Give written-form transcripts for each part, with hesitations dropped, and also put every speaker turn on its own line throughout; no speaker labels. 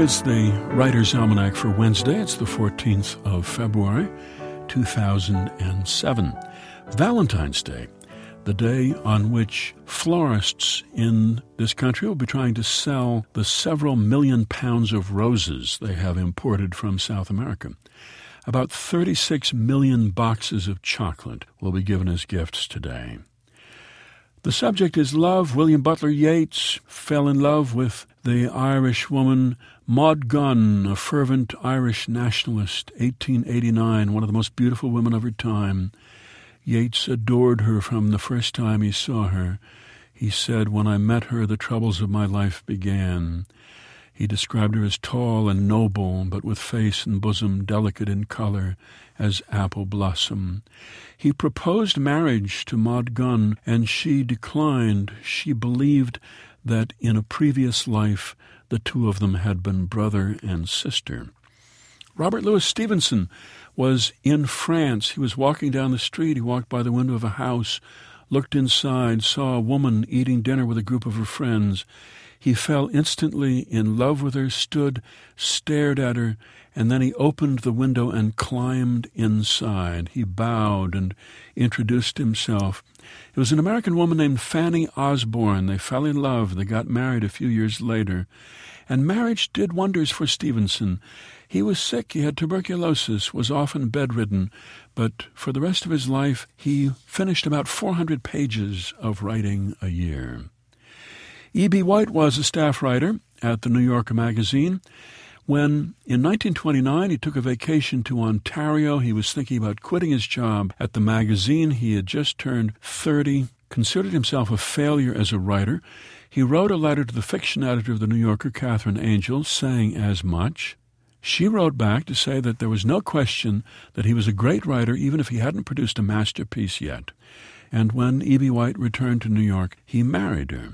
is the Writer's Almanac for Wednesday. It's the 14th of February, 2007. Valentine's Day, the day on which florists in this country will be trying to sell the several million pounds of roses they have imported from South America. About 36 million boxes of chocolate will be given as gifts today. The subject is love. William Butler Yeats fell in love with the Irish woman Maud Gonne, a fervent Irish nationalist, 1889, one of the most beautiful women of her time. Yeats adored her from the first time he saw her. He said, "When I met her, the troubles of my life began." He described her as tall and noble, but with face and bosom delicate in color as apple blossom. He proposed marriage to Maud Gonne, and she declined. She believed that in a previous life the two of them had been brother and sister. Robert Louis Stevenson was in France. He was walking down the street. He walked by the window of a house, looked inside, saw a woman eating dinner with a group of her friends. He fell instantly in love with her, stood, stared at her, and then he opened the window and climbed inside. He bowed and introduced himself. It was an American woman named Fanny Osborne. They fell in love. They got married a few years later. And marriage did wonders for Stevenson. He was sick. He had tuberculosis, was often bedridden. But for the rest of his life, he finished about 400 pages of writing a year. E.B. White was a staff writer at the New Yorker magazine. When, in 1929, he took a vacation to Ontario, he was thinking about quitting his job at the magazine. He had just turned 30, considered himself a failure as a writer. He wrote a letter to the fiction editor of the New Yorker, Catherine Angel, saying as much. She wrote back to say that there was no question that he was a great writer, even if he hadn't produced a masterpiece yet. And when E.B. White returned to New York, he married her.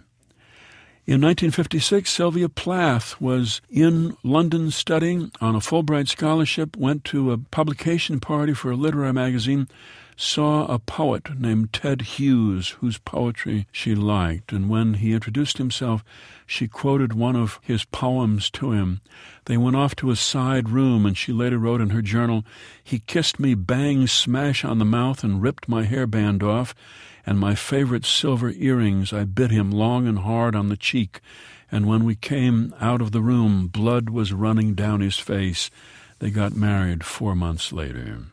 In 1956, Sylvia Plath was in London studying on a Fulbright scholarship, went to a publication party for a literary magazine, saw a poet named Ted Hughes, whose poetry she liked, and when he introduced himself, she quoted one of his poems to him. They went off to a side room, and she later wrote in her journal, "He kissed me bang smash on the mouth and ripped my hairband off, and my favorite silver earrings I bit him long and hard on the cheek, and when we came out of the room, blood was running down his face. They got married 4 months later."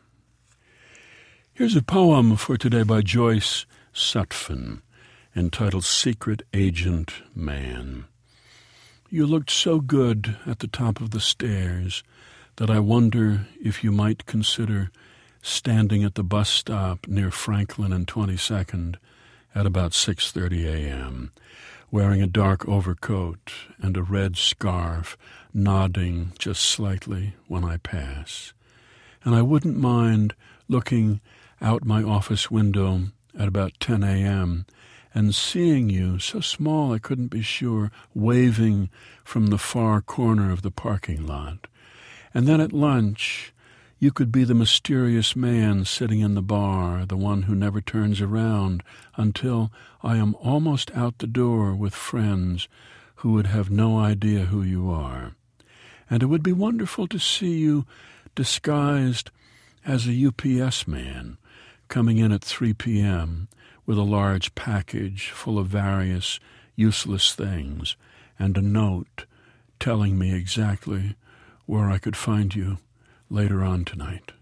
Here's a poem for today by Joyce Sutphin, entitled Secret Agent Man. You looked so good at the top of the stairs that I wonder if you might consider standing at the bus stop near Franklin and 22nd at about 6:30 a.m., wearing a dark overcoat and a red scarf, nodding just slightly when I pass. And I wouldn't mind looking out my office window at about 10 a.m. and seeing you, so small I couldn't be sure, waving from the far corner of the parking lot. And then at lunch, you could be the mysterious man sitting in the bar, the one who never turns around until I am almost out the door with friends who would have no idea who you are. And it would be wonderful to see you disguised as a UPS man, coming in at 3 p.m. with a large package full of various useless things and a note telling me exactly where I could find you later on tonight.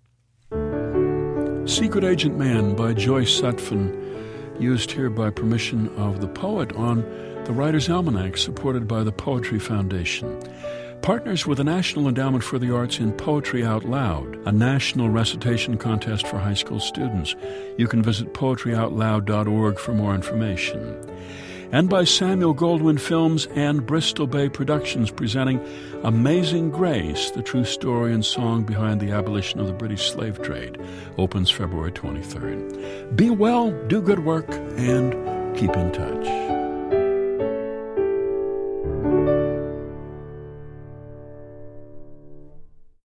Secret Agent Man by Joyce Sutphin, used here by permission of the poet on the Writer's Almanac, supported by the Poetry Foundation. Partners with the National Endowment for the Arts in Poetry Out Loud, a national recitation contest for high school students. You can visit poetryoutloud.org for more information. And by Samuel Goldwyn Films and Bristol Bay Productions, presenting Amazing Grace, the true story and song behind the abolition of the British slave trade. Opens February 23rd. Be well, do good work, and keep in touch.